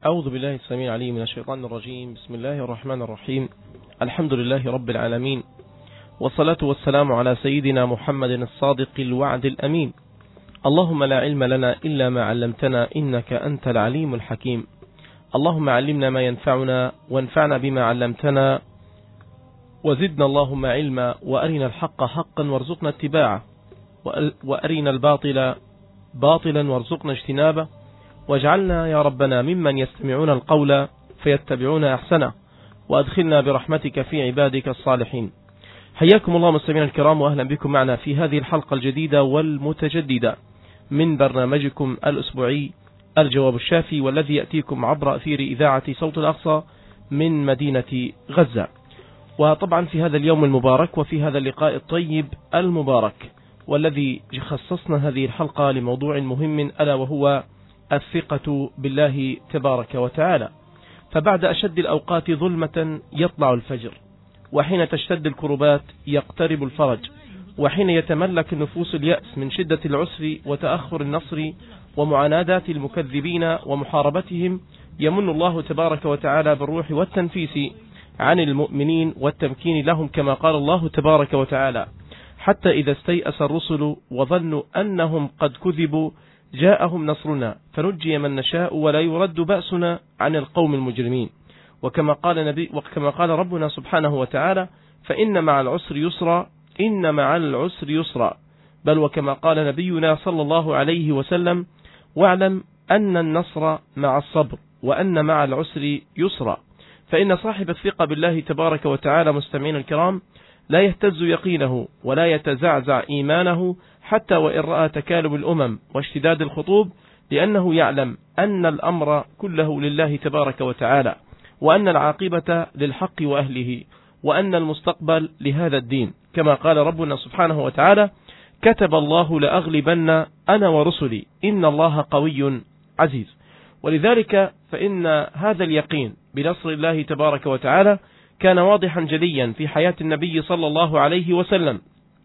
أعوذ بالله السميع العليم من الشيطان الرجيم. بسم الله الرحمن الرحيم. الحمد لله رب العالمين، والصلاة والسلام على سيدنا محمد الصادق الوعد الأمين. اللهم لا علم لنا إلا ما علمتنا إنك أنت العليم الحكيم. اللهم علمنا ما ينفعنا وانفعنا بما علمتنا، وزدنا اللهم علما، وأرنا الحق حقا وارزقنا اتباعه، وأرنا الباطل باطلا وارزقنا اجتنابه، واجعلنا يا ربنا ممن يستمعون القول فيتبعون أحسنه، وأدخلنا برحمتك في عبادك الصالحين. حياكم الله مستمعينا الكرام، وأهلا بكم معنا في هذه الحلقة الجديدة والمتجددة من برنامجكم الأسبوعي الجواب الشافي، والذي يأتيكم عبر أثير إذاعة صوت الأقصى من مدينة غزة. وطبعا في هذا اليوم المبارك وفي هذا اللقاء الطيب المبارك، والذي خصصنا هذه الحلقة لموضوع مهم، ألا وهو الثقة بالله تبارك وتعالى. فبعد أشد الأوقات ظلمة يطلع الفجر، وحين تشتد الكربات يقترب الفرج، وحين يتملك النفوس اليأس من شدة العسر وتأخر النصر ومعاناة المكذبين ومحاربتهم، يمن الله تبارك وتعالى بالروح والتنفيس عن المؤمنين والتمكين لهم، كما قال الله تبارك وتعالى: حتى إذا استيأس الرسل وظنوا أنهم قد كذبوا جاءهم نصرنا فنجي من نشاء ولا يرد بأسنا عن القوم المجرمين. وكما قال ربنا سبحانه وتعالى: فإن مع العسر يسرا، إن مع العسر يسرا. بل وكما قال نبينا صلى الله عليه وسلم: واعلم أن النصر مع الصبر، وأن مع العسر يسرا. فإن صاحب الثقة بالله تبارك وتعالى مستمعين الكرام لا يهتز يقينه ولا يتزعزع إيمانه، حتى وإن رأى تكالب الأمم واشتداد الخطوب، لأنه يعلم أن الأمر كله لله تبارك وتعالى، وأن العاقبة للحق وأهله، وأن المستقبل لهذا الدين، كما قال ربنا سبحانه وتعالى: كتب الله لأغلبن أنا ورسلي إن الله قوي عزيز. ولذلك فإن هذا اليقين بنصر الله تبارك وتعالى كان واضحا جليا في حياة النبي صلى الله عليه وسلم،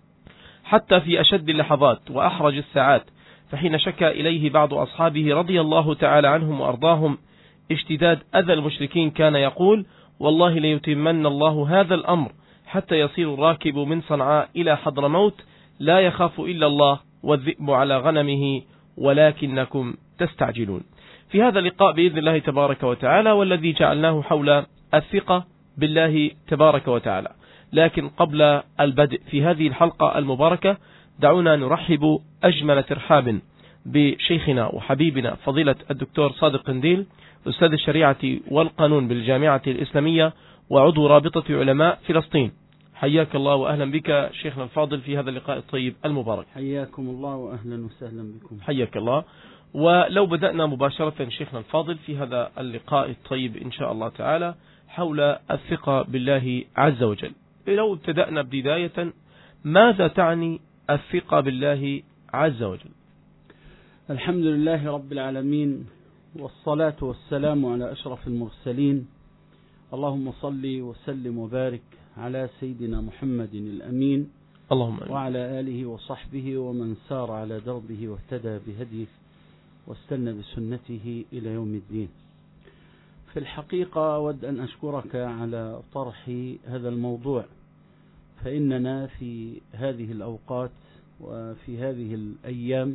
حتى في أشد اللحظات وأحرج الساعات. فحين شكى إليه بعض أصحابه رضي الله تعالى عنهم وأرضاهم اشتداد أذى المشركين، كان يقول: والله ليتمن الله هذا الأمر حتى يصير الراكب من صنعاء إلى حضرموت لا يخاف إلا الله، والذئب على غنمه ولكنكم تستعجلون. في هذا اللقاء بإذن الله تبارك وتعالى، والذي جعلناه حول الثقة بالله تبارك وتعالى. لكن قبل البدء في هذه الحلقة المباركة، دعونا نرحب أجمل ترحاب بشيخنا وحبيبنا فضيلة الدكتور صادق قنديل، أستاذ الشريعة والقانون بالجامعة الإسلامية وعضو رابطة علماء فلسطين. حياك الله وأهلا بك شيخنا الفاضل في هذا اللقاء الطيب المبارك. حياكم الله وأهلا وسهلا بكم. حياك الله. ولو بدأنا مباشرة شيخنا الفاضل في هذا اللقاء الطيب إن شاء الله تعالى حول الثقة بالله عز وجل، لو ابتدأنا بداية، ماذا تعني الثقة بالله عز وجل؟ الحمد لله رب العالمين، والصلاة والسلام على أشرف المرسلين. اللهم صل وسلم وبارك على سيدنا محمد الأمين، اللهم وعلى آله وصحبه ومن سار على دربه واهتدى بهديه واستنى بسنته إلى يوم الدين. في الحقيقة أود أن أشكرك على طرح هذا الموضوع، فإننا في هذه الأوقات وفي هذه الأيام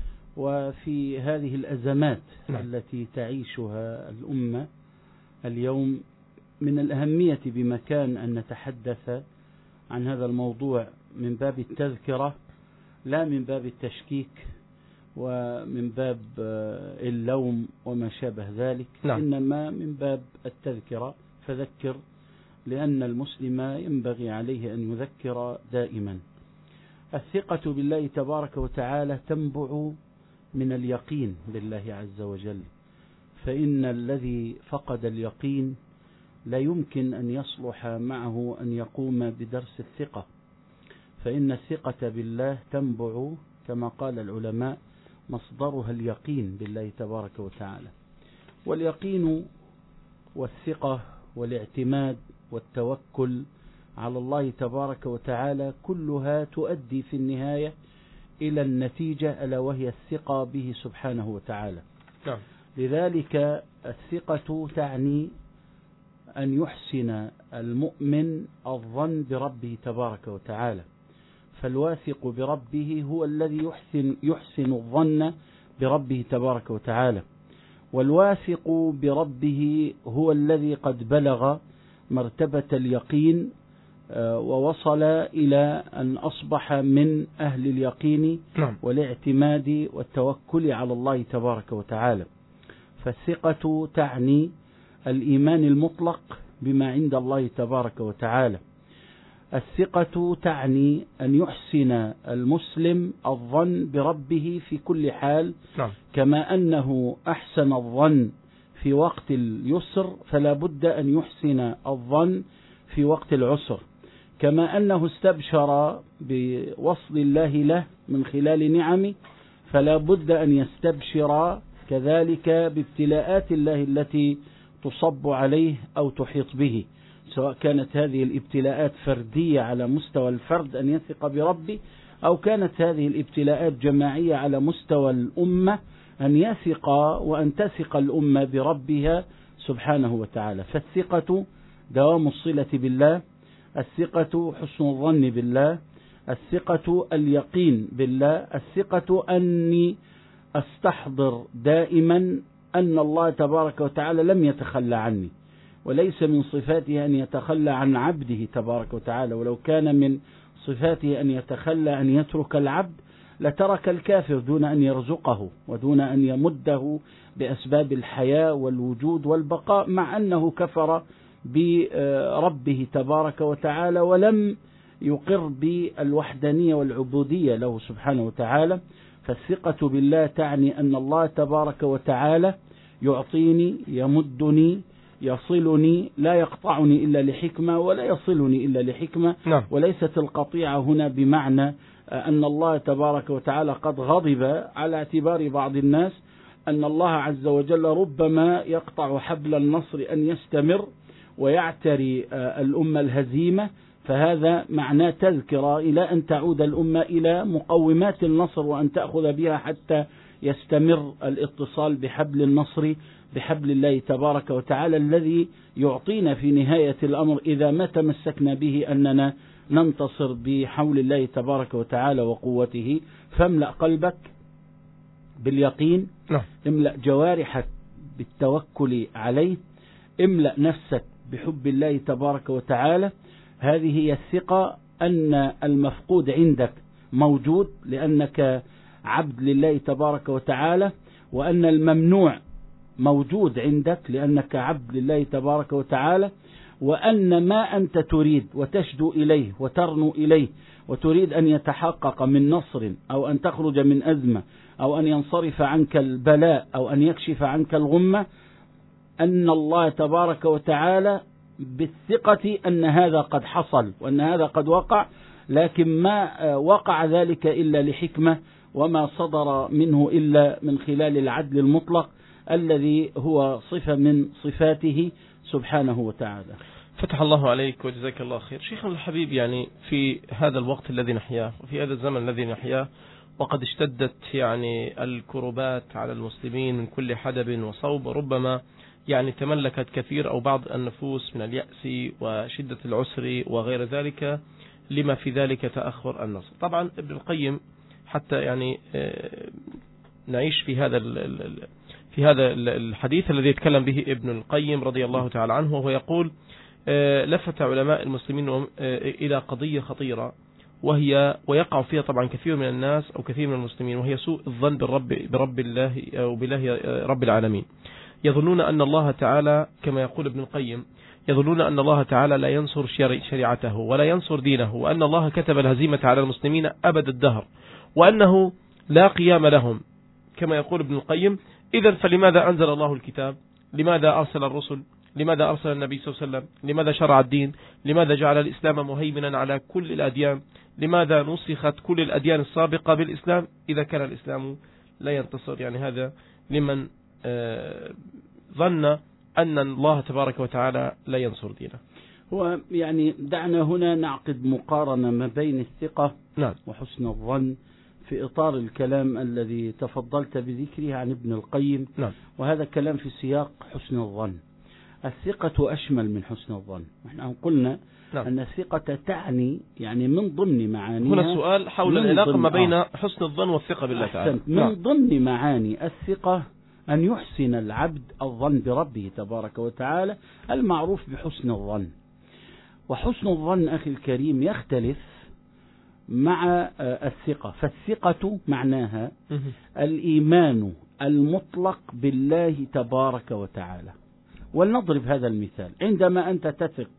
وفي هذه الأزمات التي تعيشها الأمة اليوم، من الأهمية بمكان أن نتحدث عن هذا الموضوع من باب التذكرة، لا من باب التشكيك ومن باب اللوم وما شابه ذلك. إنما من باب التذكرة، فذكر، لأن المسلم ينبغي عليه أن يذكر دائما. الثقة بالله تبارك وتعالى تنبع من اليقين بالله عز وجل، فإن الذي فقد اليقين لا يمكن أن يصلح معه أن يقوم بدرس الثقة، فإن الثقة بالله تنبع كما قال العلماء مصدرها اليقين بالله تبارك وتعالى. واليقين والثقة والاعتماد والتوكل على الله تبارك وتعالى كلها تؤدي في النهاية إلى النتيجة، ألا وهي الثقة به سبحانه وتعالى. لذلك الثقة تعني أن يحسن المؤمن الظن بربه تبارك وتعالى، فالواثق بربه هو الذي يحسن الظن بربه تبارك وتعالى، والواثق بربه هو الذي قد بلغ مرتبة اليقين ووصل إلى أن أصبح من أهل اليقين والاعتماد والتوكل على الله تبارك وتعالى. فالثقة تعني الإيمان المطلق بما عند الله تبارك وتعالى. الثقة تعني أن يحسن المسلم الظن بربه في كل حال، كما أنه أحسن الظن في وقت اليسر فلا بد أن يحسن الظن في وقت العسر، كما أنه استبشر بوصل الله له من خلال نعمه فلا بد أن يستبشر كذلك بابتلاءات الله التي تصب عليه أو تحيط به، سواء كانت هذه الابتلاءات فردية على مستوى الفرد أن يثق بربه، أو كانت هذه الابتلاءات جماعية على مستوى الأمة أن يثق وأن تثق الأمة بربها سبحانه وتعالى. فالثقة دوام الصلة بالله، الثقة حسن الظن بالله، الثقة اليقين بالله، الثقة أني أستحضر دائما أن الله تبارك وتعالى لم يتخلى عني، وليس من صفاته أن يتخلى عن عبده تبارك وتعالى، ولو كان من صفاته أن يتخلى أن يترك العبد لترك الكافر دون أن يرزقه ودون أن يمده بأسباب الحياة والوجود والبقاء، مع أنه كفر بربه تبارك وتعالى ولم يقر بالوحدانية والعبودية له سبحانه وتعالى. فالثقة بالله تعني أن الله تبارك وتعالى يعطيني، يمدني، يصلني، لا يقطعني إلا لحكمة ولا يصلني إلا لحكمة. وليست القطيعة هنا بمعنى أن الله تبارك وتعالى قد غضب، على اعتبار بعض الناس أن الله عز وجل ربما يقطع حبل النصر أن يستمر ويعتري الأمة الهزيمة، فهذا معناه تذكرة إلى أن تعود الأمة إلى مقومات النصر وأن تأخذ بها حتى يستمر الاتصال بحبل النصر، بحبل الله تبارك وتعالى الذي يعطينا في نهاية الأمر إذا ما تمسكنا به أننا ننتصر بحول الله تبارك وتعالى وقوته. فاملأ قلبك باليقين، املأ جوارحك بالتوكل عليه، املأ نفسك بحب الله تبارك وتعالى. هذه هي الثقة أن المفقود عندك موجود لأنك عبد لله تبارك وتعالى، وأن الممنوع موجود عندك لأنك عبد لله تبارك وتعالى، وأن ما أنت تريد وتشدو إليه وترنو إليه وتريد أن يتحقق من نصر أو أن تخرج من أزمة أو أن ينصرف عنك البلاء أو أن يكشف عنك الغمة، أن الله تبارك وتعالى بالثقة أن هذا قد حصل وأن هذا قد وقع، لكن ما وقع ذلك إلا لحكمة، وما صدر منه إلا من خلال العدل المطلق الذي هو صفة من صفاته سبحانه وتعالى. فتح الله عليك وجزاك الله خير. شيخنا الحبيب، يعني في هذا الوقت الذي نحياه وفي هذا الزمن الذي نحياه وقد اشتدت يعني الكربات على المسلمين من كل حدب وصوب، ربما يعني تملكت كثير أو بعض النفوس من اليأس وشدة العسر وغير ذلك، لما في ذلك تأخر النصر. طبعا ابن القيم حتى يعني نعيش في هذا الحديث الذي يتكلم به ابن القيم رضي الله تعالى عنه، وهو يقول: لفت علماء المسلمين إلى قضية خطيرة ويقع فيها طبعا كثير من الناس أو كثير من المسلمين، وهي سوء الظن برب الله أو بالله رب العالمين. يظنون أن الله تعالى كما يقول ابن القيم، يظنون أن الله تعالى لا ينصر شريعته ولا ينصر دينه، وأن الله كتب الهزيمة على المسلمين أبد الدهر، وأنه لا قيام لهم كما يقول ابن القيم. إذن فلماذا أنزل الله الكتاب؟ لماذا أرسل الرسل؟ لماذا أرسل النبي صلى الله عليه وسلم؟ لماذا شرع الدين؟ لماذا جعل الإسلام مهيمنا على كل الأديان؟ لماذا نسخت كل الأديان السابقة بالإسلام إذا كان الإسلام لا ينتصر؟ يعني هذا لمن ظن أن الله تبارك وتعالى لا ينصر دينه. هو يعني دعنا هنا نعقد مقارنة ما بين الثقة وحسن الظن في إطار الكلام الذي تفضلت بذكره عن ابن القيم. نعم. وهذا كلام في سياق حسن الظن. الثقة أشمل من حسن الظن. نحن قلنا نعم. أن الثقة تعني يعني من ضمن معانيها، هنا السؤال حول العلاقة ما بين حسن الظن والثقة بالله تعالى. من ضمن معاني الثقة أن يحسن العبد الظن بربه تبارك وتعالى، المعروف بحسن الظن. وحسن الظن أخي الكريم يختلف مع الثقة. فالثقة معناها الإيمان المطلق بالله تبارك وتعالى. ولنضرب هذا المثال. عندما أنت تثق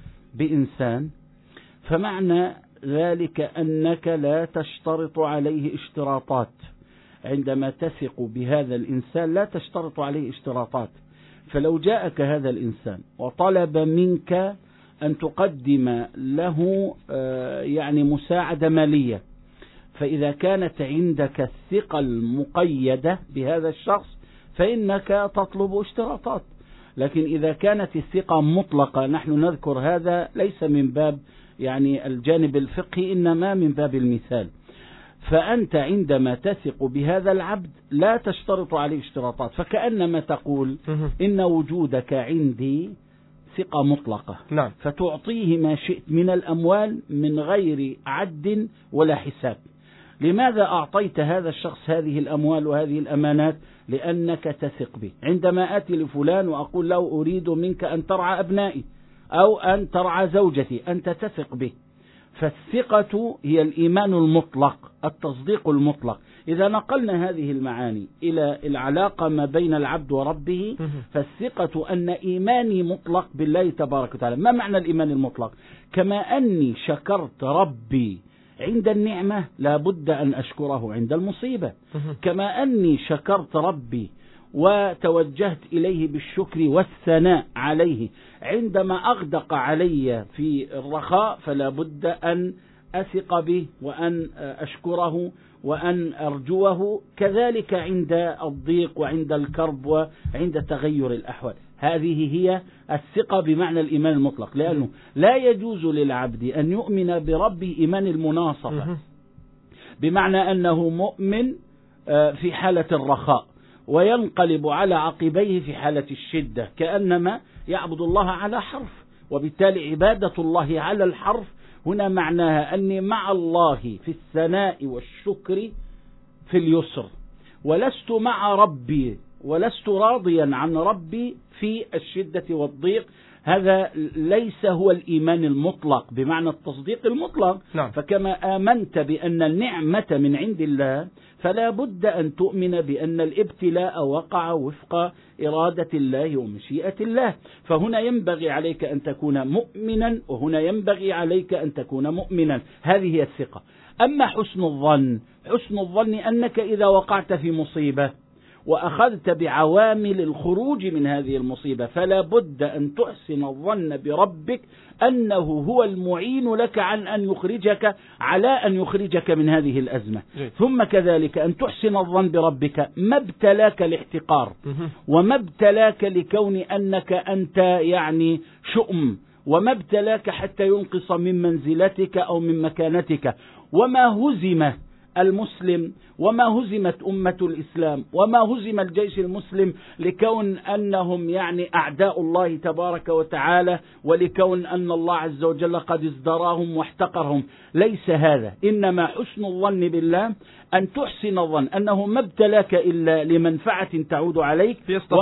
بإنسان فمعنى ذلك أنك لا تشترط عليه اشتراطات. عندما تثق بهذا الإنسان لا تشترط عليه اشتراطات. فلو جاءك هذا الإنسان وطلب منك أن تقدم له يعني مساعدة مالية، فإذا كانت عندك الثقة المقيدة بهذا الشخص فإنك تطلب اشتراطات. لكن إذا كانت الثقة مطلقة، نحن نذكر هذا ليس من باب يعني الجانب الفقهي، إنما من باب المثال. فأنت عندما تثق بهذا العبد لا تشترط عليه اشتراطات، فكأنما تقول إن وجودك عندي ثقة مطلقة. نعم. فتعطيه ما شئت من الأموال من غير عد ولا حساب. لماذا أعطيت هذا الشخص هذه الأموال وهذه الأمانات؟ لأنك تثق به. عندما آتي لفلان وأقول له أريد منك أن ترعى أبنائي أو أن ترعى زوجتي، أنت تثق به. فالثقة هي الإيمان المطلق، التصديق المطلق. إذا نقلنا هذه المعاني إلى العلاقة ما بين العبد وربه، فالثقة أن إيماني مطلق بالله تبارك وتعالى. ما معنى الإيمان المطلق؟ كما أني شكرت ربي عند النعمة لا بد أن أشكره عند المصيبة. كما أني شكرت ربي وتوجهت إليه بالشكر والثناء عليه عندما أغدق علي في الرخاء، فلا بد أن أثق به وأن أشكره وأن أرجوه، كذلك عند الضيق وعند الكرب وعند تغير الأحوال. هذه هي الثقة بمعنى الإيمان المطلق. لأنه لا يجوز للعبد أن يؤمن بربه إيمان المناصفة، بمعنى أنه مؤمن في حالة الرخاء وينقلب على عقبيه في حالة الشدة، كأنما يعبد الله على حرف. وبالتالي عبادة الله على الحرف هنا معناها أني مع الله في الثناء والشكر في اليسر، ولست مع ربي ولست راضيا عن ربي في الشدة والضيق. هذا ليس هو الإيمان المطلق بمعنى التصديق المطلق. نعم. فكما آمنت بأن النعمة من عند الله، فلا بد أن تؤمن بأن الابتلاء وقع وفق إرادة الله ومشيئة الله. فهنا ينبغي عليك أن تكون مؤمنا، وهنا ينبغي عليك أن تكون مؤمنا. هذه هي الثقة. أما حسن الظن، حسن الظن أنك إذا وقعت في مصيبة وأخذت بعوامل الخروج من هذه المصيبة، فلا بد أن تحسن الظن بربك أنه هو المعين لك على أن يخرجك من هذه الأزمة. ثم كذلك أن تحسن الظن بربك ما ابتلاك الاحتقار، وما ابتلاك لكون أنك أنت يعني شؤم، وما ابتلاك حتى ينقص من منزلتك أو من مكانتك. وما هزم المسلم وما هزمت أمة الإسلام وما هزم الجيش المسلم لكون أنهم يعني أعداء الله تبارك وتعالى، ولكون أن الله عز وجل قد ازدراهم واحتقرهم. ليس هذا، إنما حسن الظن بالله أن تحسن الظن أنه ما ابتلاك إلا لمنفعة تعود عليك،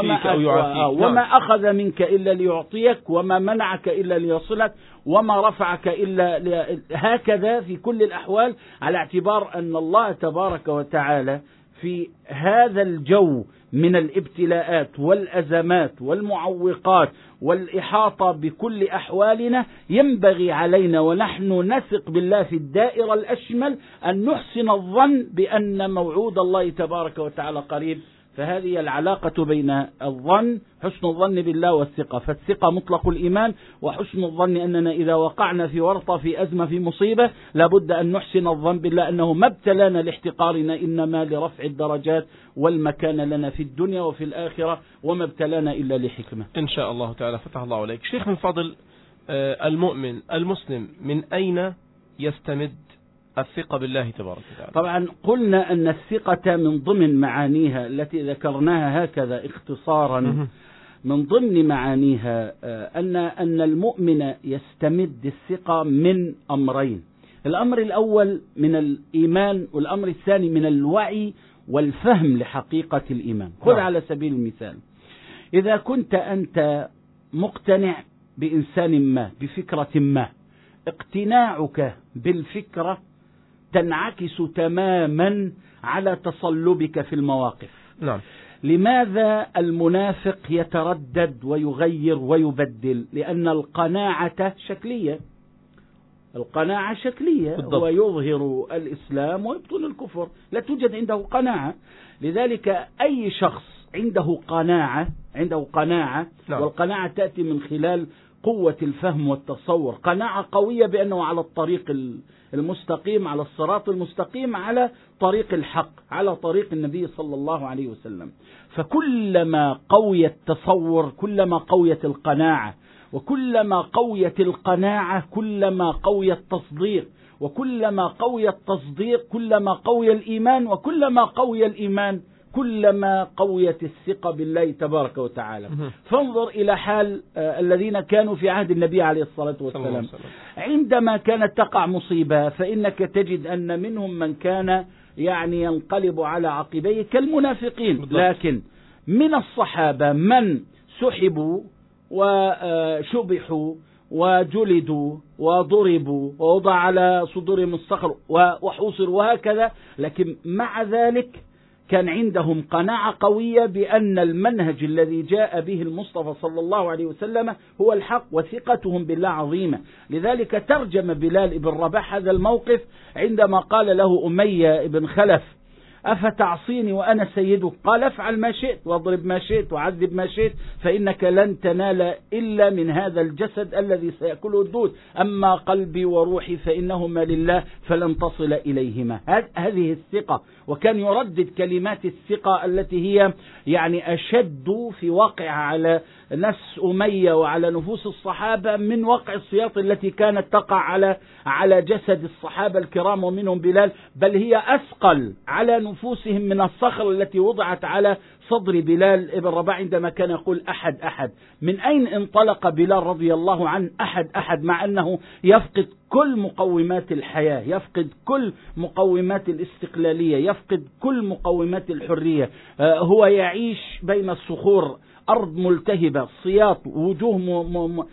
وما أخذ منك إلا ليعطيك، وما منعك إلا ليصلك، وما رفعك إلا هكذا في كل الأحوال، على اعتبار أن الله تبارك وتعالى في هذا الجو من الابتلاءات والأزمات والمعوقات والإحاطة بكل أحوالنا، ينبغي علينا ونحن نثق بالله في الدائرة الأشمل أن نحسن الظن بأن موعود الله تبارك وتعالى قريب. فهذه العلاقة بين الظن، حسن الظن بالله والثقة. فالثقة مطلق الإيمان، وحسن الظن أننا إذا وقعنا في ورطة في أزمة في مصيبة لابد أن نحسن الظن بالله أنه ما ابتلانا لاحتقارنا، إنما لرفع الدرجات والمكان لنا في الدنيا وفي الآخرة، وما ابتلانا إلا لحكمة. إن شاء الله تعالى. فتح الله عليك. شيخ من فضل، المؤمن المسلم من أين يستمد الثقة بالله تبارك وتعالى. طبعا قلنا أن الثقة من ضمن معانيها التي ذكرناها هكذا اختصارا، من ضمن معانيها أن المؤمن يستمد الثقة من أمرين: الأمر الأول من الإيمان، والأمر الثاني من الوعي والفهم لحقيقة الإيمان. خذ على سبيل المثال، إذا كنت أنت مقتنع بإنسان ما، بفكرة ما، اقتناعك بالفكرة تنعكس تماما على تصلبك في المواقف. نعم. لماذا المنافق يتردد ويغير ويبدل؟ لأن القناعة شكلية. القناعة شكلية، بالضبط. هو يظهر الإسلام ويبطن الكفر، لا توجد عنده قناعة. لذلك أي شخص عنده قناعة نعم. والقناعة تأتي من خلال قوة الفهم والتصور، قناعة قوية بأنه على الطريق المستقيم، على الصراط المستقيم، على طريق الحق، على طريق النبي صلى الله عليه وسلم. فكلما قوي التصور كلما قويت القناعة، وكلما قويت القناعة كلما قوي التصديق، وكلما قوي التصديق كلما قوي الإيمان، وكلما قوي الإيمان كلما قويت الثقة بالله تبارك وتعالى. فانظر إلى حال الذين كانوا في عهد النبي عليه الصلاة والسلام، عندما كانت تقع مصيبة فإنك تجد أن منهم من كان ينقلب على عقبيه كالمنافقين. لكن من الصحابة من سحبوا وشبحوا وجلدوا وضربوا ووضع على صدورهم الصخر وحوصروا وهكذا، لكن مع ذلك كان عندهم قناعة قوية بأن المنهج الذي جاء به المصطفى صلى الله عليه وسلم هو الحق، وثقتهم بالله عظيمة. لذلك ترجم بلال بن رباح هذا الموقف عندما قال له أمية بن خلف: أفتعصيني وأنا سيدك؟ قال: افعل ما شئت واضرب ما شئت وعذب ما شئت، فإنك لن تنال إلا من هذا الجسد الذي سيأكله الدود، أما قلبي وروحي فإنهما لله فلن تصل إليهما. هذه الثقة. وكان يردد كلمات الثقة التي هي أشد في واقع على نفس أمية وعلى نفوس الصحابة من وقع السياط التي كانت تقع على جسد الصحابة الكرام ومنهم بلال، بل هي أثقل على نفوسهم من الصخر التي وضعت على صدر بلال ابن رباح عندما كان يقول أحد أحد. من أين انطلق بلال رضي الله عنه أحد أحد، مع أنه يفقد كل مقومات الحياة، يفقد كل مقومات الاستقلالية، يفقد كل مقومات الحرية، هو يعيش بين الصخور، أرض ملتهبة، صياط، وجوه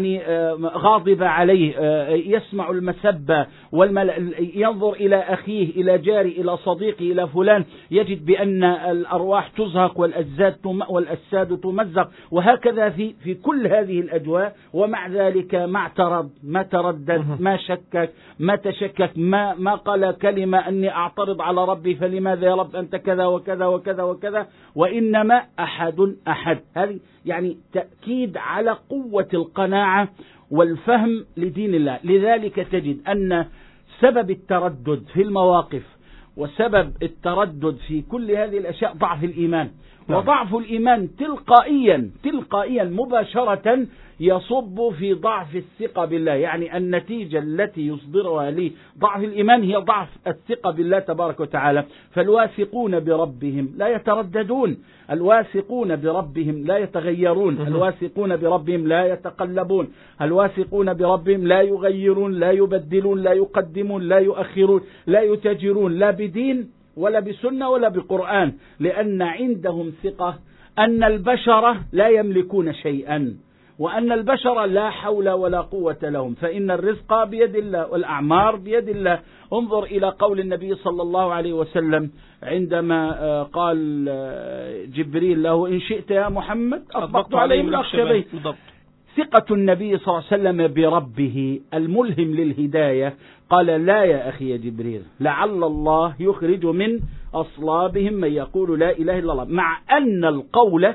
غاضبة عليه، يسمع المسبة ينظر إلى أخيه، إلى جاري، إلى صديقه، إلى فلان، يجد بأن الأرواح تزهق والأجساد تمزق، وهكذا في كل هذه الأجواء. ومع ذلك ما اعترض، ما تردد، ما شكك، ما تشكك، ما قال كلمة أني أعترض على ربي فلماذا يا رب أنت كذا وكذا وكذا وكذا، وإنما أحد أحد. هذه تأكيد على قوة القناعة والفهم لدين الله. لذلك تجد أن سبب التردد في المواقف وسبب التردد في كل هذه الأشياء ضعف الإيمان. وضعف الإيمان تلقائيا مباشرة يصب في ضعف الثقة بالله. النتيجة التي يصدرها لي ضعف الإيمان هي ضعف الثقة بالله تبارك وتعالى. فالواثقون بربهم لا يترددون، الواثقون بربهم لا يتغيرون، الواثقون بربهم لا يتقلبون، الواثقون بربهم لا يغيرون، لا يبدلون، لا يقدمون، لا يؤخرون، لا يتجرون، لا بدين ولا بسنة ولا بقرآن، لأن عندهم ثقة أن البشر لا يملكون شيئا، وأن البشر لا حول ولا قوة لهم، فإن الرزق بيد الله والأعمار بيد الله. انظر إلى قول النبي صلى الله عليه وسلم عندما قال جبريل له: إن شئت يا محمد أطبقت عليه من أخشبين. ثقة النبي صلى الله عليه وسلم بربه الملهم للهداية. قال: لا يا أخي يا جبريل، لعل الله يخرج من أصلابهم من يقول لا إله إلا الله، مع أن القول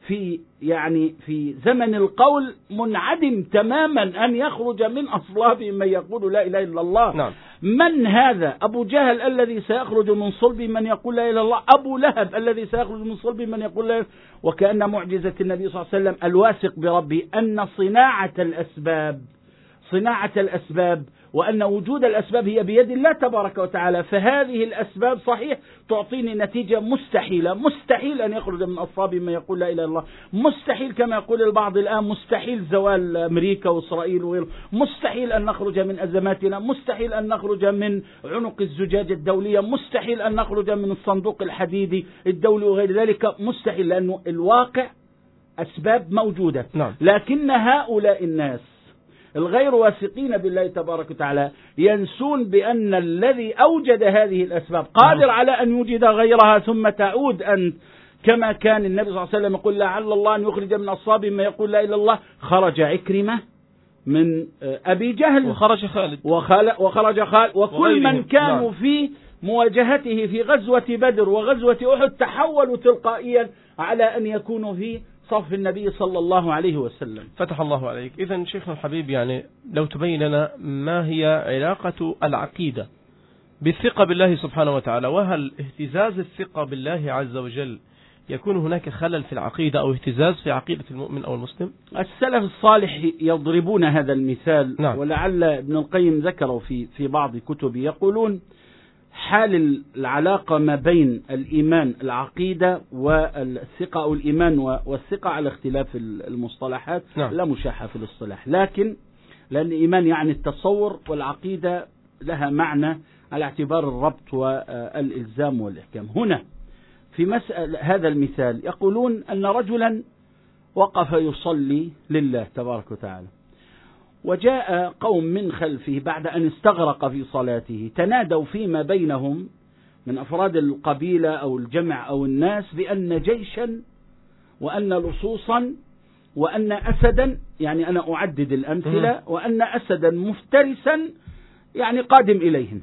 في زمن القول منعدم تماما أن يخرج من أصلابهم من يقول لا إله إلا الله. نعم. من هذا؟ أبو جهل الذي سيخرج من صلب من يقول لا إله إلا الله، أبو لهب الذي سيخرج من صلب من يقول لا إله. وكأن معجزة النبي صلى الله عليه وسلم الواثق بربه أن صناعة الأسباب صناعة الأسباب، وأن وجود الأسباب هي بيد الله تبارك وتعالى، فهذه الأسباب صحيح تعطيني نتيجة مستحيلة. مستحيل أن يخرج من أصلاب من يقول لا إله إلا الله، مستحيل كما يقول البعض الآن مستحيل زوال أمريكا وإسرائيل وغيره، مستحيل أن نخرج من أزماتنا، مستحيل أن نخرج من عنق الزجاج الدولية، مستحيل أن نخرج من الصندوق الحديدي الدولي وغير ذلك، مستحيل، لأنه الواقع أسباب موجودة. نعم. لكن هؤلاء الناس الغير واثقين بالله تبارك وتعالى ينسون بأن الذي أوجد هذه الأسباب قادر على أن يوجد غيرها، ثم تعود أنت كما كان النبي صلى الله عليه وسلم يقول لعل الله أن يخرج من أصلاب ما يقول لا إله إلا الله. خرج عكرمة من أبي جهل، وخرج خالد وخرج خالد، وكل من كانوا في مواجهته في غزوة بدر وغزوة أحد تحولوا تلقائيا على أن يكونوا في صف النبي صلى الله عليه وسلم. فتح الله عليك. إذن شيخنا الحبيب، يعني لو تبين لنا ما هي علاقة العقيدة بالثقة بالله سبحانه وتعالى، وهل اهتزاز الثقة بالله عز وجل يكون هناك خلل في العقيدة أو اهتزاز في عقيدة المؤمن أو المسلم؟ السلف الصالح يضربون هذا المثال. نعم. ولعل ابن القيم ذكره في بعض كتبه، يقولون حال العلاقة ما بين الإيمان العقيدة والثقة، أو الإيمان والثقة على اختلاف المصطلحات. نعم. لا مشاحة في الاصطلاح، لكن لأن الإيمان يعني التصور، والعقيدة لها معنى على اعتبار الربط والإلزام والإحكام. هنا في مسألة هذا المثال يقولون أن رجلا وقف يصلي لله تبارك وتعالى، وجاء قوم من خلفه بعد أن استغرق في صلاته، تنادوا فيما بينهم من أفراد القبيلة أو الجمع أو الناس بأن جيشا وأن لصوصا وأن أسدا، يعني أنا أعدد الأمثلة، وأن أسدا مفترسا يعني قادم إليهم.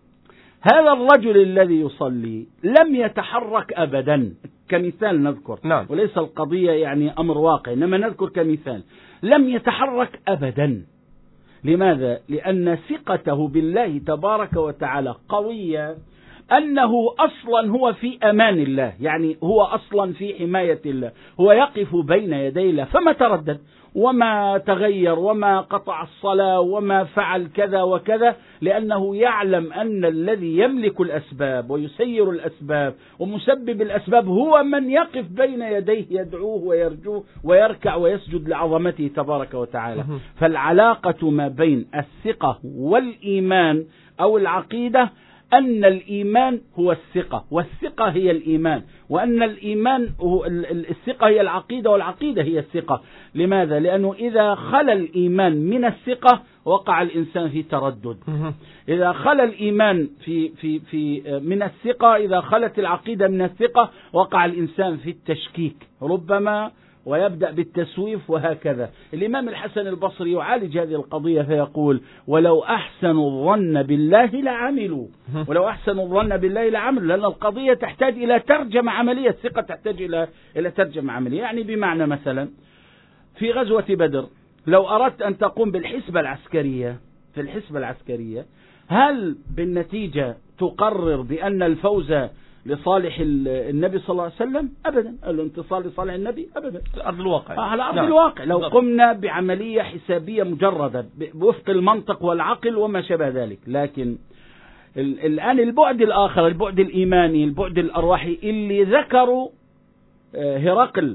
هذا الرجل الذي يصلي لم يتحرك أبدا، كمثال نذكر. نعم. وليس القضية يعني أمر واقع، إنما نذكر كمثال. لم يتحرك أبدا. لماذا؟ لأن ثقته بالله تبارك وتعالى قوية، أنه أصلا هو في أمان الله، يعني هو أصلا في حماية الله، هو يقف بين يدي الله، فما تردد وما تغير وما قطع الصلاة وما فعل كذا وكذا، لأنه يعلم أن الذي يملك الأسباب ويسير الأسباب ومسبب الأسباب هو من يقف بين يديه يدعوه ويرجوه ويركع ويسجد لعظمته تبارك وتعالى. فالعلاقة ما بين الثقة والإيمان أو العقيدة أن الإيمان هو الثقة، والثقة هي الإيمان، وأن الإيمان هو الثقة هي العقيدة، والعقيدة هي الثقة. لماذا؟ لأنه إذا خلى الإيمان من الثقة وقع الإنسان في تردد. إذا خلى الإيمان في من الثقة، إذا خلت العقيدة من الثقة وقع الإنسان في التشكيك ربما، ويبدأ بالتسويف وهكذا. الإمام الحسن البصري يعالج هذه القضية فيقول: ولو أحسنوا الظن بالله لعملوا. ولو أحسنوا الظن بالله لعملوا، لأن القضية تحتاج إلى ترجمة عملية، الثقة تحتاج إلى ترجمة عملية. يعني بمعنى مثلا في غزوة بدر، لو أردت أن تقوم بالحسبة العسكرية، في الحسبة العسكرية هل بالنتيجة تقرر بأن الفوز لصالح النبي صلى الله عليه وسلم؟ أبدا. الانتصار لصالح النبي؟ أبدا. على أرض الواقع. على أرض الواقع. لو قمنا بعملية حسابية مجردة بوفق المنطق والعقل وما شابه ذلك. لكن الآن البعد الآخر، البعد الإيماني، البعد الأرواحي اللي ذكروا هرقل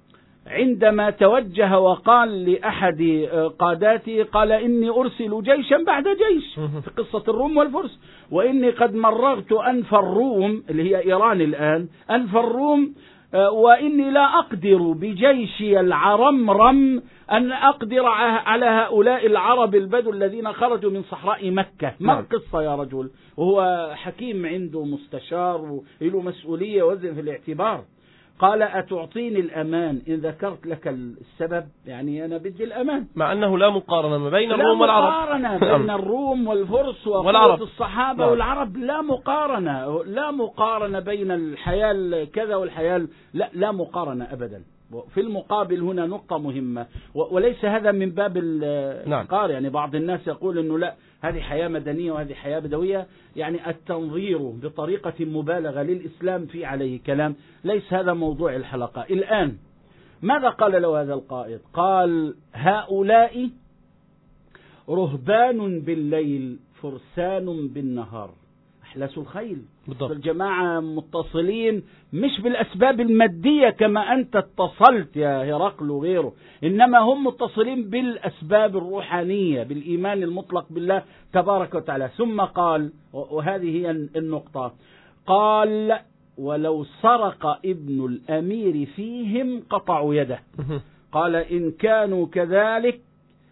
عندما توجه وقال لأحد قاداته، قال: إني أرسل جيشا بعد جيش، في قصة الروم والفرس، وإني قد مرغت أنف الروم اللي هي إيران الآن، أنف الروم، وإني لا أقدر بجيشي العرمرم أن أقدر على هؤلاء العرب البدو الذين خرجوا من صحراء مكة. ما القصة يا رجل؟ وهو حكيم عنده مستشار وله مسؤولية وزن في الاعتبار. قال: أتعطيني الأمان إن ذكرت لك السبب؟ يعني أنا بدي الأمان، مع أنه لا مقارنة ما بين الروم والعرب. لا مقارنة بين الروم والفرس وقوة الصحابة والعرب، لا مقارنة. لا مقارنة بين الحياة كذا والحياة، لا مقارنة أبدا. في المقابل هنا نقطة مهمة، وليس هذا من باب الإحقار. يعني بعض الناس يقول أنه لا، هذه حياة مدنية وهذه حياة بدوية، يعني التنظير بطريقة مبالغة للإسلام في عليه كلام. ليس هذا موضوع الحلقة الآن. ماذا قال له هذا القائد؟ قال: هؤلاء رهبان بالليل فرسان بالنهار، أحلاس الخيل. بالضبط. الجماعة متصلين مش بالأسباب المادية كما أنت اتصلت يا هرقل وغيره، إنما هم متصلين بالأسباب الروحانية، بالإيمان المطلق بالله تبارك وتعالى. ثم قال، وهذه هي النقطة، قال ولو سرق ابن الأمير فيهم قطعوا يده. قال إن كانوا كذلك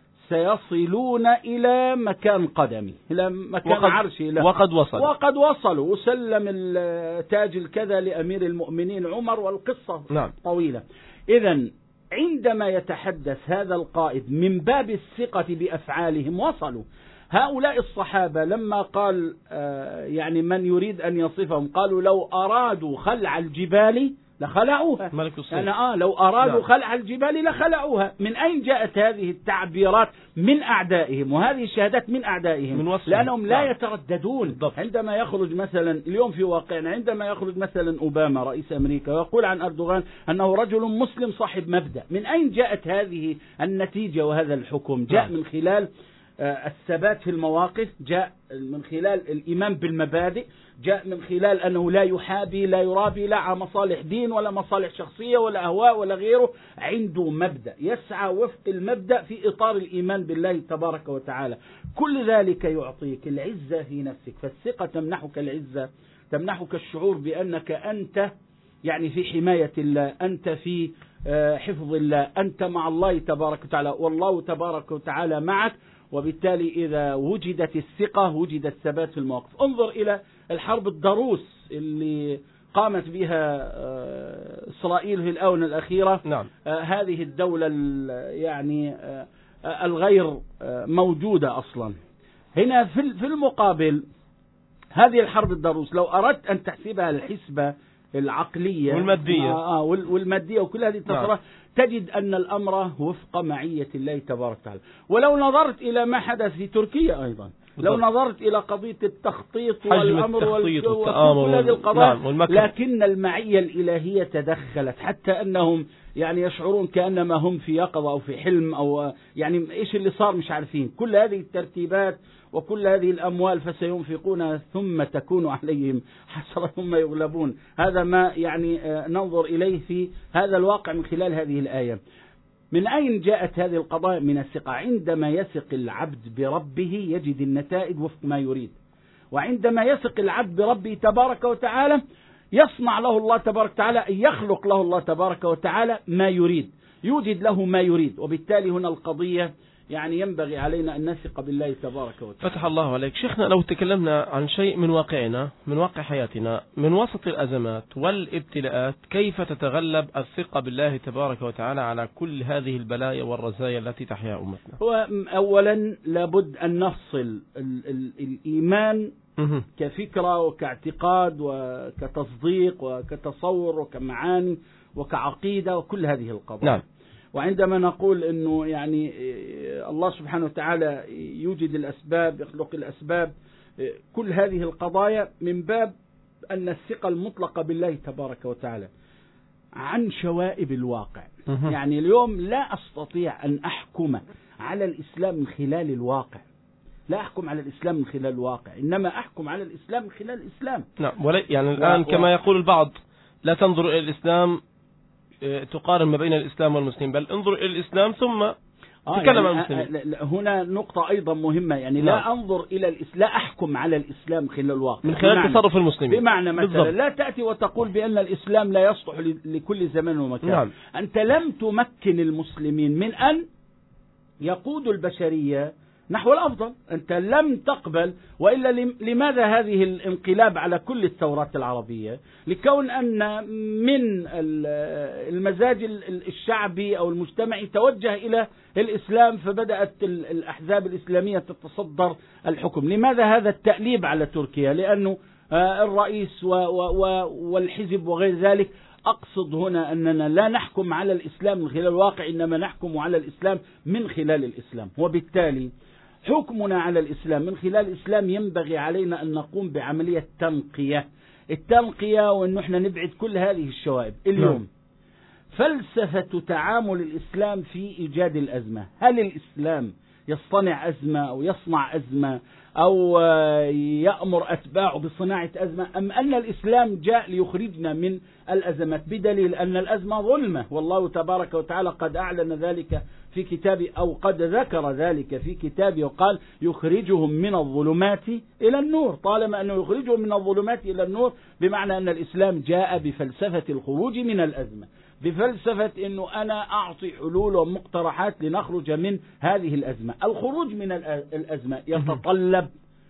سيصلون إلى مكان قدمي، إلى مكان عرشي، وقد وصلوا، وسلم التاج الكذا لأمير المؤمنين عمر، والقصة نعم. طويلة. إذن عندما يتحدث هذا القائد من باب الثقة بأفعالهم وصلوا. هؤلاء الصحابة لما قال يعني من يريد أن يصفهم، قالوا لو أرادوا خلع الجبال لخلعوها. يعني لو أرادوا خلع الجبال لخلعوها. من أين جاءت هذه التعبيرات؟ من أعدائهم، وهذه الشهادات من أعدائهم، لأنهم لا يترددون. عندما يخرج مثلا اليوم في واقعنا، عندما يخرج مثلا أوباما رئيس أمريكا ويقول عن أردوغان أنه رجل مسلم صاحب مبدأ، من أين جاءت هذه النتيجة وهذا الحكم؟ جاء من خلال الثبات في المواقف، جاء من خلال الإيمان بالمبادئ، جاء من خلال أنه لا يحابي لا يرابي لا على مصالح دين ولا مصالح شخصية ولا أهواء ولا غيره، عنده مبدأ يسعى وفق المبدأ في إطار الإيمان بالله تبارك وتعالى. كل ذلك يعطيك العزة في نفسك، فالثقة تمنحك العزة، تمنحك الشعور بأنك أنت يعني في حماية الله، أنت في حفظ الله، أنت مع الله تبارك وتعالى، والله تبارك وتعالى معك. وبالتالي إذا وجدت الثقة وجد الثبات في المواقف. انظر إلى الحرب الضروس اللي قامت بها إسرائيل في الآونة الأخيرة. نعم. هذه الدولة يعني الغير موجودة أصلا. هنا في المقابل هذه الحرب الضروس لو أردت أن تحسبها الحسبة العقلية والمادية وكل هذه التصرفات، تجد أن الأمر وفق معية الله تبارك وتعالى. ولو نظرت إلى ما حدث في تركيا أيضا، لو نظرت إلى قضية التخطيط والأمر وكل هذه القضايا، لكن المعية الإلهية تدخلت، حتى أنهم يعني يشعرون كأنما هم في يقظة أو في حلم، أو يعني إيش اللي صار مش عارفين. كل هذه الترتيبات وكل هذه الأموال فسينفقونها ثم تكون عليهم حسرة ثم يغلبون. هذا ما يعني ننظر إليه في هذا الواقع من خلال هذه الآية. من أين جاءت هذه القضايا؟ من الثقة. عندما يثق العبد بربه يجد النتائج وفق ما يريد، وعندما يثق العبد بربه تبارك وتعالى يصنع له الله تبارك وتعالى، يخلق له الله تبارك وتعالى ما يريد، يوجد له ما يريد. وبالتالي هنا القضية يعني ينبغي علينا أن نثق بالله تبارك وتعالى. فتح الله عليك. شيخنا، لو تكلمنا عن شيء من واقعنا، من واقع حياتنا، من وسط الأزمات والابتلاءات، كيف تتغلب الثقة بالله تبارك وتعالى على كل هذه البلايا والرزايا التي تحيا أمتنا؟ هو أولا لابد أن نفصل الإيمان كفكرة وكاعتقاد وكتصديق وكتصور وكمعاني وكعقيدة وكل هذه القضايا. نعم. وعندما نقول أنه يعني الله سبحانه وتعالى يوجد الأسباب، يخلق الأسباب، كل هذه القضايا من باب أن الثقة المطلقة بالله تبارك وتعالى عن شوائب الواقع. يعني اليوم لا أستطيع أن أحكم على الإسلام من خلال الواقع، لا أحكم على الإسلام من خلال الواقع، إنما أحكم على الإسلام من خلال الإسلام. نعم. يعني الآن كما يقول البعض لا تنظر إلى الإسلام تقارن ما بين الإسلام والمسلم، بل انظر إلى الإسلام ثم تكلم عن المسلمين. هنا نقطة أيضا مهمة، يعني لا أنظر إلى الإسلام، لا أحكم على الإسلام خلال الواقع من خلال تصرف المسلمين. بمعنى مثلا لا تأتي وتقول بأن الإسلام لا يصلح لكل زمان ومكان. نعم. أنت لم تمكن المسلمين من أن يقودوا البشرية نحو الأفضل، أنت لم تقبل. وإلا لماذا هذه الانقلاب على كل الثورات العربية؟ لكون أن من المزاج الشعبي أو المجتمعي توجه إلى الإسلام، فبدأت الأحزاب الإسلامية تتصدر الحكم. لماذا هذا التأليب على تركيا؟ لأنه الرئيس والحزب وغير ذلك. أقصد هنا أننا لا نحكم على الإسلام من خلال الواقع، إنما نحكم على الإسلام من خلال الإسلام. وبالتالي حكمنا على الإسلام من خلال الإسلام ينبغي علينا أن نقوم بعملية التنقية، وأن احنا نبعد كل هذه الشوائب. اليوم فلسفة تعامل الإسلام في إيجاد الأزمة، هل الإسلام يصطنع أزمة أو يصنع أزمة أو يأمر أتباعه بصناعة أزمة، أم أن الإسلام جاء ليخرجنا من الأزمات، بدليل أن الأزمة ظلمة، والله تبارك وتعالى قد أعلن ذلك في كتابه أو قد ذكر ذلك في كتابه وقال يخرجهم من الظلمات إلى النور. طالما أنه يخرجهم من الظلمات إلى النور بمعنى أن الإسلام جاء بفلسفة الخروج من الأزمة، بفلسفة أنه أنا أعطي حلول ومقترحات لنخرج من هذه الأزمة. الخروج من الأزمة يتطلب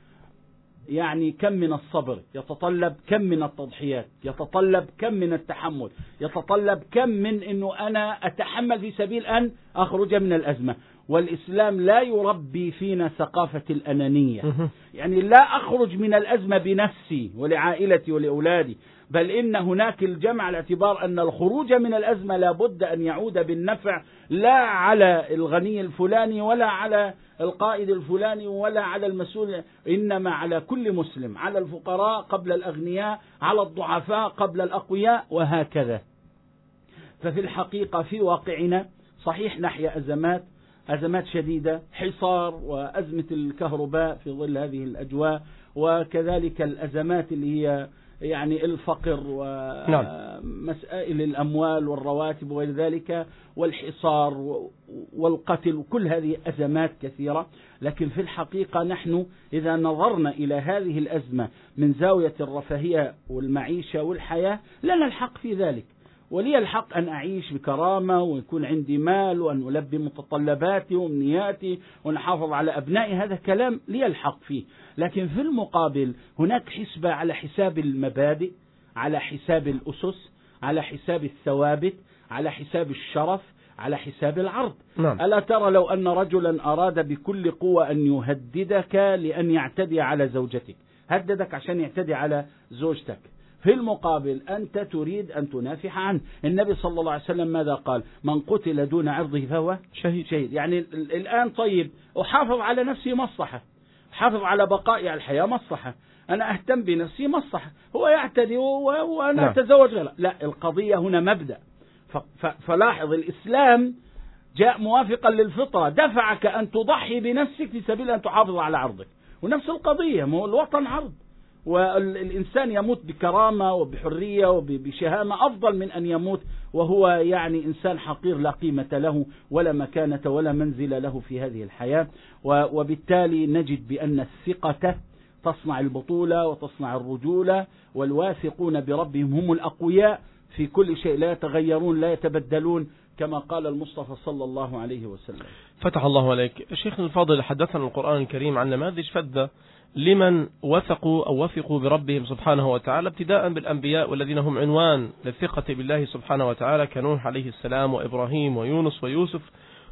يعني كم من الصبر، يتطلب كم من التضحيات، يتطلب كم من التحمل، يتطلب كم من أنه أنا أتحمل في سبيل أن أخرج من الأزمة. والإسلام لا يربي فينا ثقافة الأنانية، يعني لا أخرج من الأزمة بنفسي ولعائلتي ولأولادي، بل إن هناك الجمع على اعتبار أن الخروج من الأزمة لا بد أن يعود بالنفع لا على الغني الفلاني ولا على القائد الفلاني ولا على المسؤول، إنما على كل مسلم، على الفقراء قبل الأغنياء، على الضعفاء قبل الأقوياء، وهكذا. ففي الحقيقة في واقعنا صحيح نحيا أزمات شديدة، حصار وأزمة الكهرباء في ظل هذه الأجواء، وكذلك الأزمات اللي هي يعني الفقر ومسائل الأموال والرواتب وغير ذلك، والحصار والقتل، وكل هذه أزمات كثيرة. لكن في الحقيقة نحن إذا نظرنا إلى هذه الأزمة من زاوية الرفاهية والمعيشة والحياة لنا الحق في ذلك، ولي الحق أن أعيش بكرامة ويكون عندي مال وأن ألبي متطلباتي وأمنياتي ونحافظ على أبنائي، هذا كلام لي الحق فيه. لكن في المقابل هناك حسبة على حساب المبادئ، على حساب الأسس، على حساب الثوابت، على حساب الشرف، على حساب العرض. ألا ترى لو أن رجلا أراد بكل قوة أن يهددك لأن يعتدي على زوجتك، هددك عشان يعتدي على زوجتك، في المقابل أنت تريد أن تنافح عنه. النبي صلى الله عليه وسلم ماذا قال؟ من قتل دون عرضه فهو شهيد. يعني الآن طيب أحافظ على نفسي مصلحة، أحافظ على بقائي على الحياة مصلحة، أنا أهتم بنفسي مصلحة، هو يعتدي وأنا أتزوج غيره. لا، القضية هنا مبدأ. فلاحظ الإسلام جاء موافقا للفطرة، دفعك أن تضحي بنفسك في سبيل أن تحافظ على عرضك. ونفس القضية، ما هو الوطن عرض، والإنسان يموت بكرامة وبحرية وبشهامة أفضل من أن يموت وهو يعني إنسان حقير لا قيمة له ولا مكانة ولا منزل له في هذه الحياة. وبالتالي نجد بأن الثقة تصنع البطولة وتصنع الرجولة، والواثقون بربهم هم الأقوياء في كل شيء، لا يتغيرون لا يتبدلون، كما قال المصطفى صلى الله عليه وسلم. فتح الله عليك. شيخنا الفاضل، حدثنا القرآن الكريم عن نماذج فذة لمن وثقوا بربهم سبحانه وتعالى، ابتداء بالأنبياء والذين هم عنوان للثقة بالله سبحانه وتعالى، كنوح عليه السلام وإبراهيم ويونس ويوسف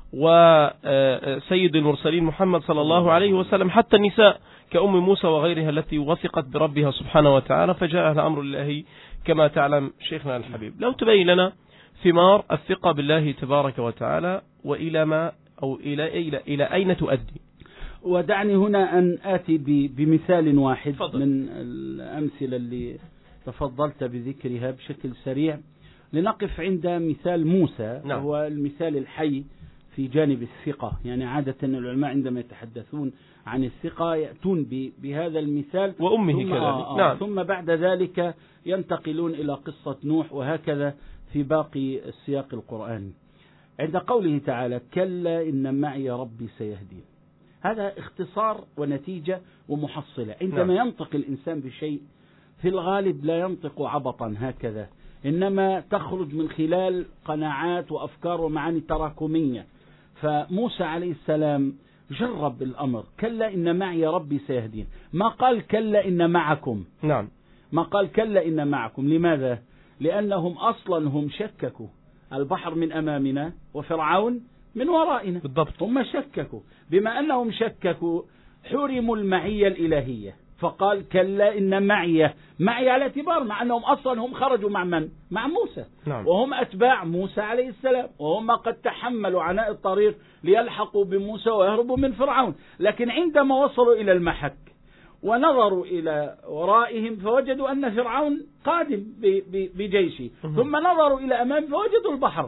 وسيد المرسلين محمد صلى الله عليه وسلم، حتى النساء كأم موسى وغيرها التي وثقت بربها سبحانه وتعالى فجاء الأمر الله كما تعلم شيخنا الحبيب. لو تبين لنا ثمار الثقة بالله تبارك وتعالى وإلى ما أو إلى أين تؤدي. ودعني هنا أن آتي بمثال واحد من الأمثلة اللي تفضلت بذكرها بشكل سريع، لنقف عند مثال موسى. نعم. هو المثال الحي في جانب الثقة. يعني عادة العلماء عندما يتحدثون عن الثقة يأتون بهذا المثال وأمه كذلك. نعم. ثم بعد ذلك ينتقلون إلى قصة نوح، وهكذا في باقي السياق القرآني. عند قوله تعالى كلا إن معي ربي سيهدين، هذا اختصار ونتيجة ومحصلة. عندما ينطق الإنسان بشيء في الغالب لا ينطق عبطا هكذا، إنما تخرج من خلال قناعات وأفكار ومعاني تراكمية. فموسى عليه السلام جرب الأمر، كلا إن معي ربي سيهدين، ما قال كلا إن معكم. نعم. ما قال كلا إن معكم. لماذا؟ لأنهم أصلا هم شككوا، البحر من أمامنا وفرعون من ورائنا. بالضبط. هم شككوا، بما أنهم شككوا حرموا المعية الإلهية، فقال كلا إن معي على اعتبار مع أنهم أصلا هم خرجوا مع من؟ مع موسى. نعم. وهم أتباع موسى عليه السلام، وهم قد تحملوا عناء الطريق ليلحقوا بموسى ويهربوا من فرعون. لكن عندما وصلوا إلى المحك ونظروا إلى ورائهم فوجدوا أن فرعون قادم بجيشه، ثم نظروا إلى أمام فوجدوا البحر.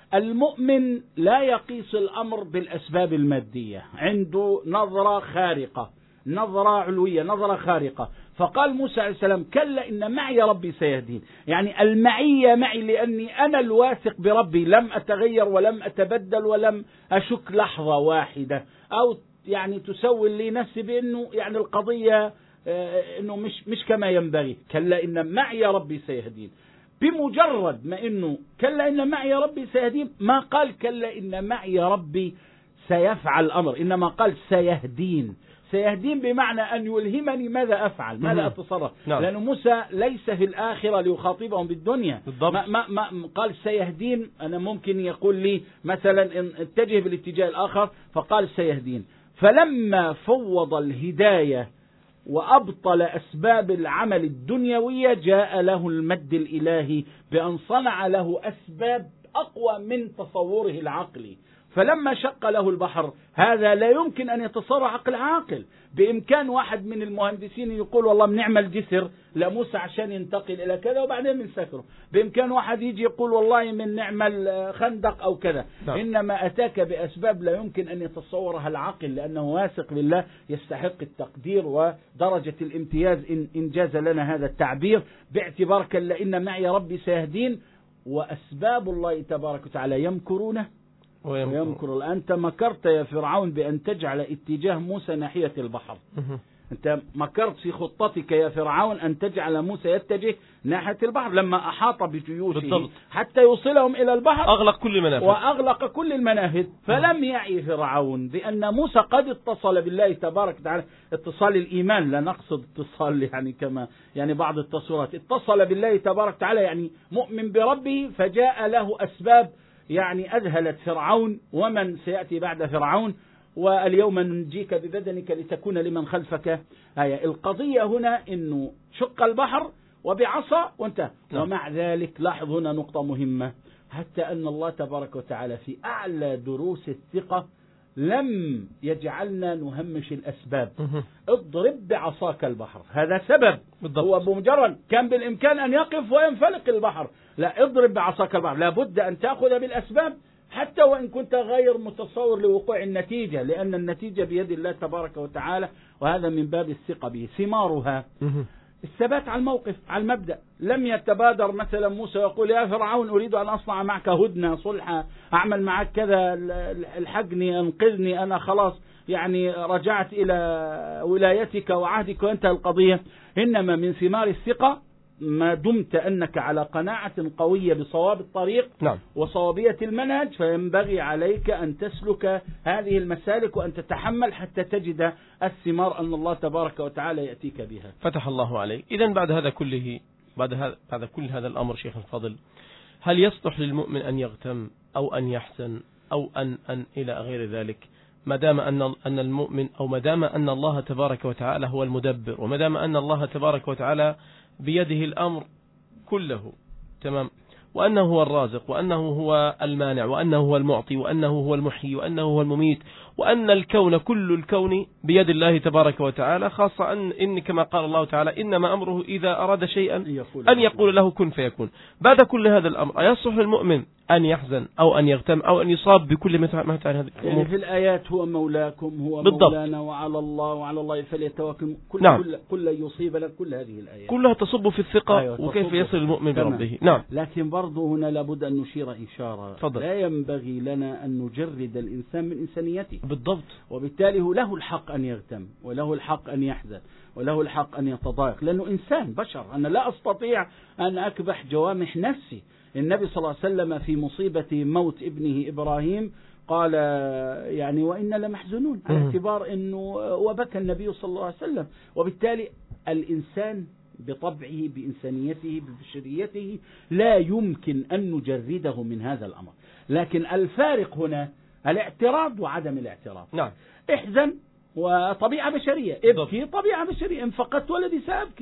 المؤمن لا يقيس الأمر بالأسباب المادية، عنده نظرة خارقة، نظرة علوية، نظرة خارقة. فقال موسى عليه السلام: كلا إن معي ربي سيهدين. يعني المعية معي لأني أنا الواثق بربي، لم أتغير ولم أتبدل ولم أشك لحظة واحدة، أو يعني تسول لي نفسي بأنه يعني القضية أنه مش كما ينبغي. كلا إن معي ربي سيهدين. بمجرد ما أنه كلا إن معي ربي سيهدين، ما قال كلا إن معي ربي سيفعل الأمر، إنما قال سيهدين. سيهدين بمعنى أن يلهمني ماذا أفعل، ماذا أتصرف. نعم. لأن موسى ليس في الآخرة ليخاطبهم بالدنيا. ما قال سيهدين. أنا ممكن يقول لي مثلا إن اتجه بالاتجاه الآخر، فقال سيهدين. فلما فوض الهداية وأبطل أسباب العمل الدنيوية، جاء له المد الإلهي بأن صنع له أسباب أقوى من تصوره العقلي. فلما شق له البحر، هذا لا يمكن أن يتصور عقل عاقل. بإمكان واحد من المهندسين يقول والله بنعمل جسر لموسى عشان ينتقل إلى كذا وبعدين بنسكره. بإمكان واحد يجي يقول والله من نعمل خندق أو كذا. إنما أتاك بأسباب لا يمكن أن يتصورها العقل، لأنه واثق بالله يستحق التقدير ودرجة الامتياز إن جاز لنا هذا التعبير، باعتبار كلا إن معي ربي سيهدين. وأسباب الله تبارك وتعالى يمكرونه ويمكر. أنت مكرت يا فرعون بأن تجعل اتجاه موسى ناحية البحر. أنت مكرت في خطتك يا فرعون أن تجعل موسى يتجه ناحية البحر. لما أحاط بجيوشه حتى يوصلهم إلى البحر، وأغلق كل المنافذ. فلم يعي فرعون بأن موسى قد اتصل بالله تبارك وتعالى اتصال الإيمان، لا نقصد اتصال يعني كما يعني بعض التصورات. اتصل بالله تبارك وتعالى يعني مؤمن بربه، فجاء له أسباب يعني أذهلت فرعون ومن سيأتي بعد فرعون. واليوم ننجيك ببدنك لتكون لمن خلفك آية. القضية هنا إنه شق البحر وبعصا وانتهى. ومع ذلك لاحظ هنا نقطة مهمة، حتى أن الله تبارك وتعالى في أعلى دروس الثقة لم يجعلنا نهمش الأسباب. اضرب بعصاك البحر، هذا سبب. هو بمجرد كان بالإمكان أن يقف وينفلق البحر، لا، اضرب بعصاك البحر. لابد أن تأخذ بالأسباب حتى وإن كنت غير متصور لوقوع النتيجة، لأن النتيجة بيد الله تبارك وتعالى، وهذا من باب الثقة به. ثمارها الثبات على الموقف، على المبدأ. لم يتبادر مثلا موسى يقول يا فرعون أريد أن أصنع معك هدنة صلحة، أعمل معك كذا، الحقني، أنقذني، أنا خلاص يعني رجعت إلى ولايتك وعهدك وانتهى القضية. إنما من ثمار الثقة ما دمت أنك على قناعة قوية بصواب الطريق وصوابية المنهج، فينبغي عليك أن تسلك هذه المسالك وأن تتحمل حتى تجد الثمار أن الله تبارك وتعالى يأتيك بها. فتح الله عليك. إذن بعد هذا كله، بعد كل هذا الأمر شيخ الفضل، هل يصلح للمؤمن أن يغتم أو أن يحزن أو أن إلى غير ذلك، ما دام أن المؤمن، أو ما دام أن الله تبارك وتعالى هو المدبر، وما دام أن الله تبارك وتعالى بيده الأمر كله، تمام، وأنه هو الرازق، وأنه هو المانع، وأنه هو المعطي، وأنه هو المحيي، وأنه هو المميت، وأن الكون كل الكون بيد الله تبارك وتعالى، خاصة إن كما قال الله تعالى إنما أمره إذا أراد شيئا أن يقول له كن فيكون. بعد كل هذا الأمر أيصح للمؤمن أن يحزن أو أن يغتم أو أن يصاب بكل ما تعني هذه الأمور؟ يعني في الآيات هو مولاكم، هو بالضبط. مولانا، وعلى الله فليتوكل. كل يصيب لك. كل هذه الآيات كلها تصب في الثقة وكيف يصل المؤمن بربه. نعم. لكن برضو هنا لابد أن نشير إشارة. فضل. لا ينبغي لنا أن نجرد الإنسان من إنسانيته. بالضبط. وبالتالي له الحق أن يغتم، وله الحق أن يحزن، وله الحق أن يتضايق، لأنه إنسان بشر. أنا لا أستطيع أن أكبح جوامح نفسي. النبي صلى الله عليه وسلم في مصيبة موت ابنه إبراهيم قال يعني وإنا لمحزنون، على اعتبار أنه وبكى النبي صلى الله عليه وسلم. وبالتالي الإنسان بطبعه، بإنسانيته، ببشريته، لا يمكن أن نجرده من هذا الأمر. لكن الفارق هنا الاعتراض وعدم الاعتراض. نعم. احزن وطبيعة بشرية، ابكي طبيعة بشرية، إن فقدت ولدي سأبكي،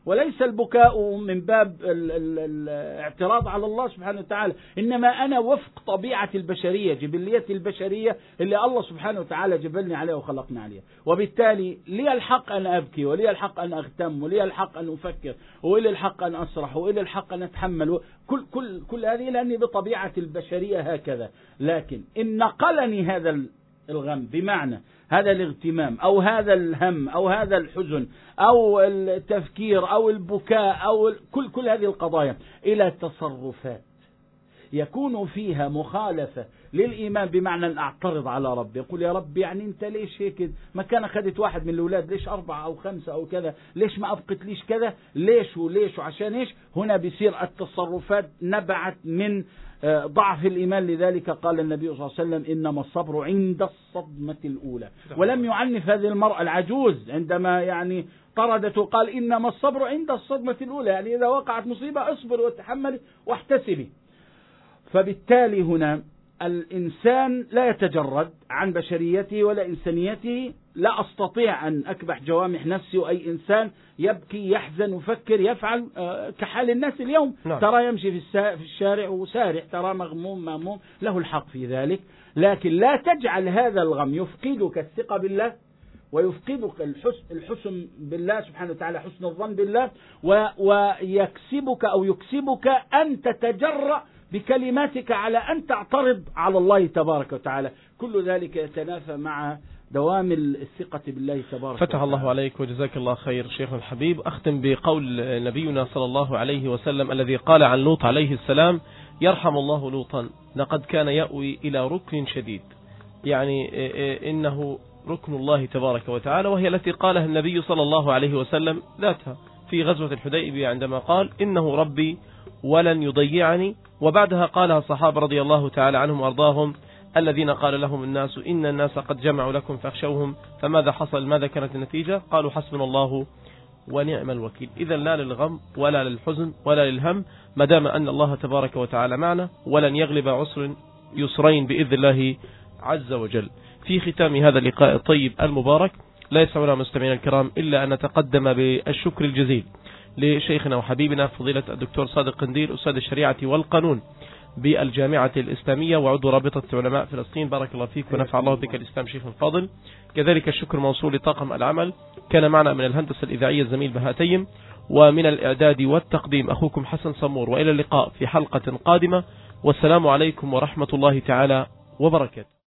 وليس البكاء من باب الاعتراض على الله سبحانه وتعالى، إنما أنا وفق طبيعة البشرية، جبلية البشرية اللي الله سبحانه وتعالى جبلني عليها وخلقنا عليها، وبالتالي لي الحق أن أبكي، ولي الحق أن أغتم، ولي الحق أن أفكر، ولي الحق أن أسرح، ولي الحق أن أتحمل كل هذه، لأني بطبيعة البشرية هكذا. لكن إن نقلني هذا الغم، بمعنى هذا الاغتمام أو هذا الهم أو هذا الحزن أو التفكير أو البكاء أو كل هذه القضايا إلى تصرفات يكون فيها مخالفة للإيمان، بمعنى أن أعترض على ربي، يقول يا رب يعني أنت ليش هيك؟ ما كان أخذت واحد من الأولاد، ليش 4 أو 5 أو كذا؟ ليش ما أبقت ليش كذا؟ ليش وليش وعشان إيش؟ هنا بيصير التصرفات نبعت من ضعف الإيمان. لذلك قال النبي صلى الله عليه وسلم إنما الصبر عند الصدمة الأولى، ولم يعنف هذه المرأة العجوز عندما يعني طردت وقال إنما الصبر عند الصدمة الأولى، يعني إذا وقعت مصيبة اصبر وتحمل واحتسبي. فبالتالي هنا الإنسان لا يتجرد عن بشريته ولا إنسانيته. لا أستطيع أن أكبح جوامح نفسي، وأي إنسان يبكي يحزن يفكر يفعل كحال الناس اليوم. نعم. ترى يمشي في الشارع وسارح، ترى مغموم له الحق في ذلك، لكن لا تجعل هذا الغم يفقدك الثقة بالله ويفقدك الحسن بالله سبحانه وتعالى، حسن الظن بالله، ويكسبك أو يكسبك أن تتجرأ بكلماتك على أن تعترض على الله تبارك وتعالى. كل ذلك يتنافى مع دوام الثقة بالله تبارك وتعالى. فتح الله عليك وجزاك الله خير شيخ الحبيب. أختم بقول نبينا صلى الله عليه وسلم الذي قال عن لوط عليه السلام: يرحم الله لوطا لقد كان يأوي إلى ركن شديد، يعني إنه ركن الله تبارك وتعالى، وهي التي قالها النبي صلى الله عليه وسلم ذاتها في غزوة الحديبية عندما قال إنه ربي ولن يضيعني، وبعدها قالها الصحابة رضي الله تعالى عنهم وأرضاهم الذين قال لهم الناس إن الناس قد جمعوا لكم فاخشوهم، فماذا حصل؟ ماذا كانت النتيجة؟ قالوا حسبنا الله ونعم الوكيل. إذا لا للغم ولا للحزن ولا للهم، ما دام أن الله تبارك وتعالى معنا، ولن يغلب عسر يسرين بإذن الله عز وجل. في ختام هذا اللقاء الطيب المبارك لا يسعنا مستمعينا الكرام إلا أن نتقدم بالشكر الجزيل لشيخنا وحبيبنا فضيلة الدكتور صادق قنديل، أستاذ الشريعة والقانون بالجامعة الإسلامية وعضو رابطة علماء فلسطين. بارك الله فيك ونفع الله بك الإسلام شيخ الفاضل. كذلك الشكر موصول لطاقم العمل، كان معنا من الهندسة الإذاعية الزميل بهاتيم، ومن الإعداد والتقديم أخوكم حسن صمور، وإلى اللقاء في حلقة قادمة، والسلام عليكم ورحمة الله تعالى وبركاته.